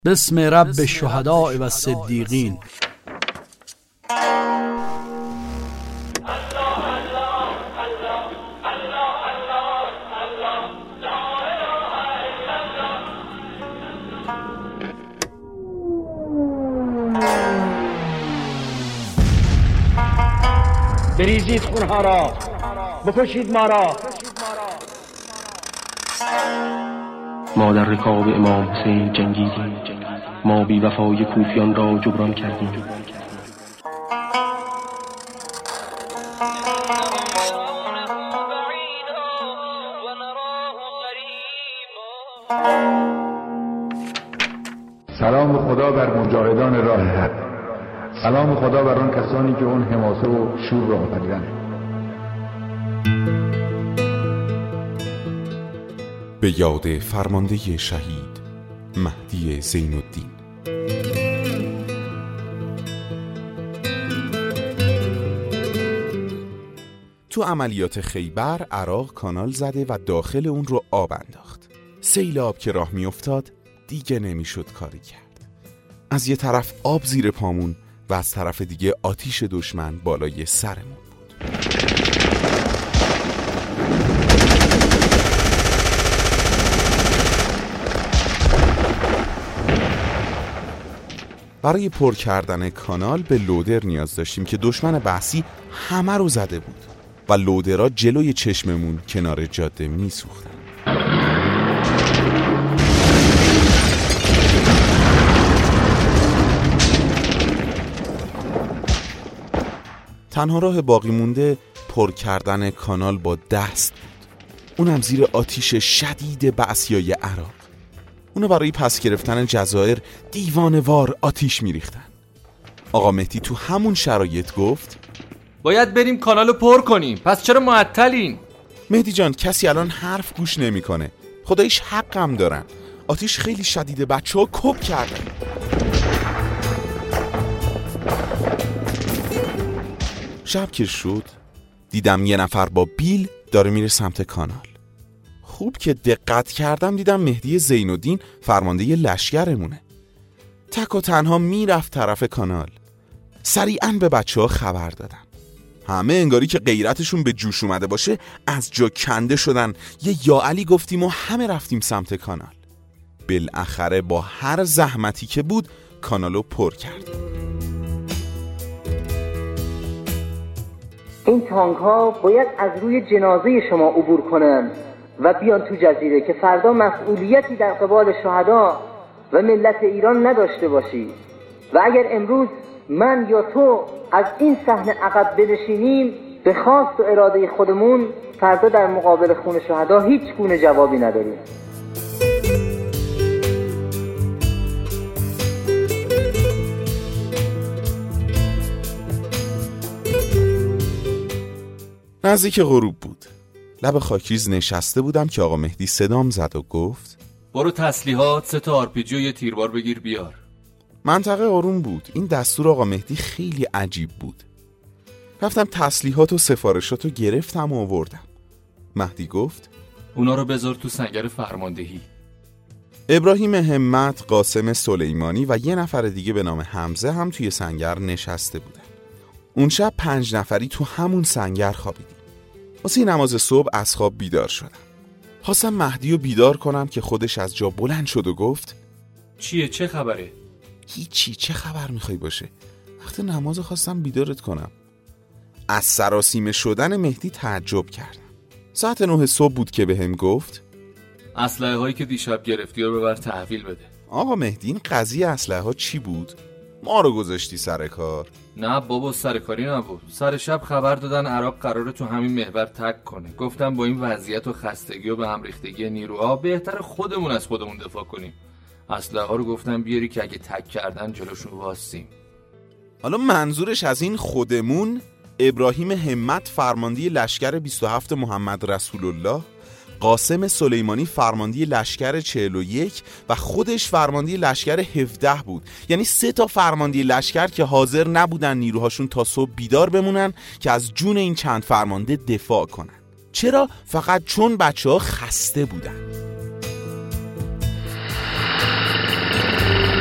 بسم رب الشهداء و الصدیقین. بریزید خونها را، بکشید ما را. ما در رکاب امام حسین جنگیدیم، ما بی وفای کوفیان را جبران کردیم. سلام خدا بر مجاهدان راه حق، سلام خدا بر آن کسانی که اون حماسه و شور را آفریدند. به یاد فرمانده شهید مهدی زین‌الدین. تو عملیات خیبر عراق کانال زده و داخل اون رو آب انداخت. سیلاب که راه می افتاد دیگه نمیشد کاری کرد. از یه طرف آب زیر پامون و از طرف دیگه آتیش دشمن بالای سرمون بود. برای پر کردن کانال به لودر نیاز داشتیم که دشمن بحثی همه رو زده بود و لودرها جلوی چشممون کنار جاده می سوختن. تنها راه باقی مونده پر کردن کانال با دست بود، اونم زیر آتیش شدید بعثیای عراق. اونو برای پس گرفتن جزایر دیوانه‌وار آتیش میریختن. آقا مهدی تو همون شرایط گفت باید بریم کانالو پر کنیم، پس چرا معطلین؟ مهدی جان کسی الان حرف گوش نمیکنه، خداییش حقم دارن، آتیش خیلی شدیده، بچه‌ها کپ کردن. شب که شد دیدم یه نفر با بیل داره میره سمت کانال. خوب که دقت کردم دیدم مهدی زین‌الدین فرمانده لشکرمونه. تک و تنها میرفت طرف کانال. سریعاً به بچه‌ها خبر دادم. همه انگاری که غیرتشون به جوش اومده باشه از جا کنده شدن. یه یا علی گفتیم و همه رفتیم سمت کانال. بالاخره با هر زحمتی که بود کانالو پر کردیم. این تانک ها باید از روی جنازه شما عبور کنند و بیان تو جزیره که فردا مسئولیتی در قبال شهدا و ملت ایران نداشته باشی. و اگر امروز من یا تو از این صحنه عقب بنشینیم به خواست و اراده خودمون، فردا در مقابل خون شهدا هیچ گونه جوابی نداریم. نزدیک غروب بود. لب خاکریز نشسته بودم که آقا مهدی صدام زد و گفت برو تسلیحات 3 تا آرپیجی و یه تیربار بگیر بیار. منطقه آروم بود. این دستور آقا مهدی خیلی عجیب بود. رفتم تسلیحات و سفارشات رو گرفتم و آوردم. مهدی گفت اونا رو بذار تو سنگر فرماندهی. ابراهیم همت، قاسم سلیمانی و یه نفر دیگه به نام حمزه هم توی سنگر نشسته بودن. اون شب 5 نفری تو همون سنگر خوابیدیم. واسه نماز صبح از خواب بیدار شدم. خواستم مهدی رو بیدار کنم که خودش از جا بلند شد و گفت چیه؟ چه خبره؟ هیچی، چه خبر میخوای باشه؟ وقت نماز خواستم بیدارت کنم. از سراسیمه شدن مهدی تعجب کردم. ساعت 9 صبح بود که بهم گفت اسلحه هایی که دیشب گرفتی رو ببر تحویل بده. آقا مهدی این قضیه اسلحه ها چی بود؟ ما رو گذاشتی سر کار؟ نه بابا سرکاری نبود. سر شب خبر دادن عراق قراره تو همین محور تک کنه. گفتم با این وضعیت و خستگی و به هم ریختگی نیروها بهتر خودمون از خودمون دفاع کنیم. اسلحه ها رو گفتم بیاری که اگه تک کردن جلوشون واسیم. حالا منظورش از این خودمون ابراهیم همت فرمانده لشکر 27 محمد رسول الله، قاسم سلیمانی فرمانده لشکر 41 و خودش فرمانده لشکر 17 بود. یعنی 3 تا فرمانده لشکر که حاضر نبودن نیروهاشون تا صبح بیدار بمونن که از جون این چند فرمانده دفاع کنن. چرا؟ فقط چون بچه‌ها خسته بودن.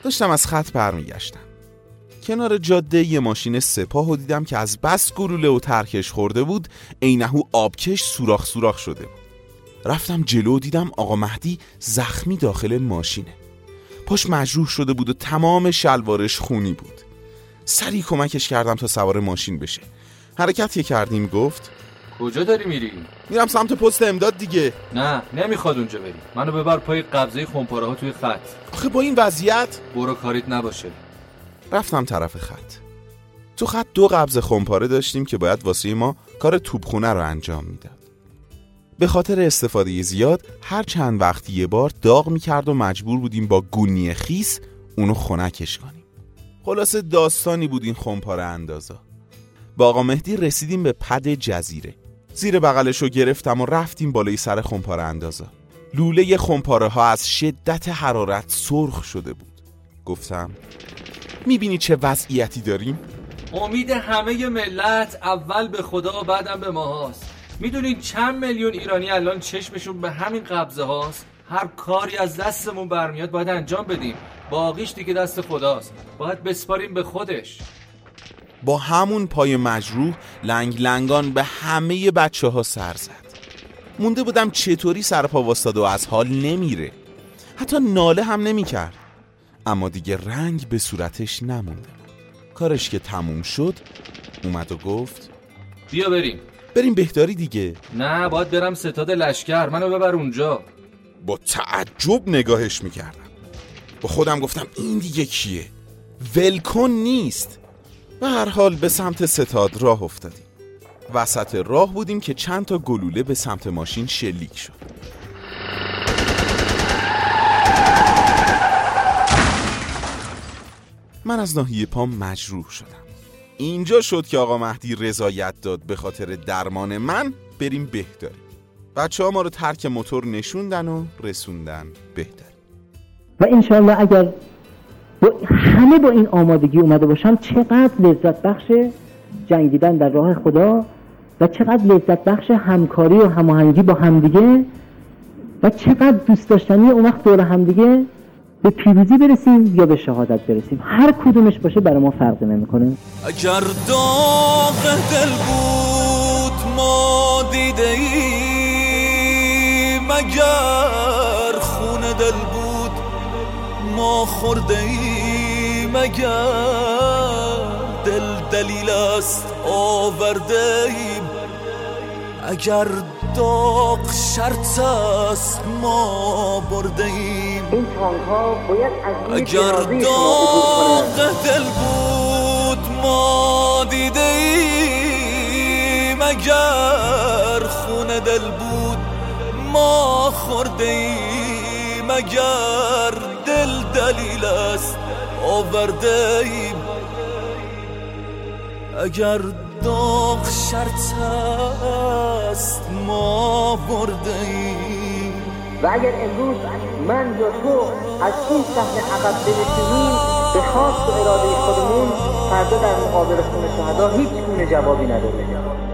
داشتم از خط برمیگشتم. کنار جاده یه ماشین سپاهو دیدم که از بس گلوله و ترکش خورده بود عینه‌هو آبکش سوراخ سوراخ شده بود. رفتم جلو، دیدم آقا مهدی زخمی داخل ماشینه. پاش مجروح شده بود و تمام شلوارش خونی بود. سریع کمکش کردم تا سوار ماشین بشه. حرکت که کردیم گفت کجا داری میری؟ میرم سمت پست امداد دیگه. نه نمیخواد اونجا بری. منو ببر پای قبضه خمپاره ها توی خط. آخه با این وضعیت برو کاریت نباشه. رفتم طرف خط. تو خط 2 قبض خمپاره داشتیم که باید واسه ما کار توپخونه رو انجام میداد. به خاطر استفاده زیاد هر چند وقت یه بار داغ میکرد و مجبور بودیم با گونی خیس اونو خنکش کنیم. خلاصه داستانی بود این خمپاره اندازا. با آقا مهدی رسیدیم به پد جزیره. زیر بغلشو گرفتم و رفتیم بالای سر خمپاره اندازا. لوله خمپاره ها از شدت حرارت سرخ شده بود. گفتم میبینی چه وضعیتی داریم؟ امید همه ملت اول به خدا بعدم به ماهاست. میدونین چند میلیون ایرانی الان چشمشون به همین قبضه هاست؟ هر کاری از دستمون برمیاد باید انجام بدیم. باقیش دیگه دست خداست. باید بسپاریم به خودش. با همون پای مجروح لنگ لنگان به همه بچه ها سر زد. مونده بودم چطوری سر پا واسطاد و از حال نمیره. حتی ناله هم نمی کرد. اما دیگه رنگ به صورتش نمونده. کارش که تموم شد اومد و گفت بیا بریم بهداری دیگه. نه باید برم ستاد لشکر. منو ببر اونجا. با تعجب نگاهش میکردم. با خودم گفتم این دیگه کیه؟ ولکن نیست. به هر حال به سمت ستاد راه افتادیم. وسط راه بودیم که چند تا گلوله به سمت ماشین شلیک شد. من از ناحیه پام مجروح شدم. اینجا شد که آقا مهدی رضایت داد به خاطر درمان من بریم بهداری. بچه ها ما رو ترک موتور نشوندن و رسوندن بهداری. و انشالله اگر همه با این آمادگی اومده باشم چقدر لذت بخش جنگیدن در راه خدا و چقدر لذت بخش همکاری و هماهنگی با همدیگه و چقدر دوست داشتنی اون وقت دور همدیگه به پیروزی برسیم یا به شهادت برسیم. هر کدومش باشه برای ما فرق نمیکنه. اگر داغ دل بود ما دیده ایم، اگر خون دل بود ما خورده ایم، اگر دل دلیل است آورده ایم، اگر داغ شرط است ما برده ایم، این تانک ها باید از اگر داغ دل بود ما دیده ایم، اگر خون دل بود ما خورده ایم، اگر دل دلیل است آورده ایم، اگر داغ شرط است ما برده ایم. و اگر امروز من یا تو از این صحنه عقب برسیم به خواست و اراده خودمون، فردا در مقابل خون شهدا هیچ گونه جوابی نداره.